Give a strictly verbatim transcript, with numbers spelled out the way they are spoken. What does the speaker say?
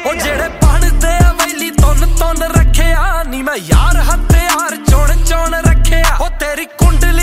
ਉਹ ਜਿਹੜੇ ਬਣਦੇ ਆ ਵੈਲੀ ਤੁੰਨ ਤੁੰਨ ਰੱਖਿਆ ਨੀ ਮੈਂ ਯਾਰ ਹਥਿਆਰ ਚੁਣ ਚੁਣ ਰੱਖਿਆ ਉਹ ਤੇਰੀ ਕੁੰਡਲੀ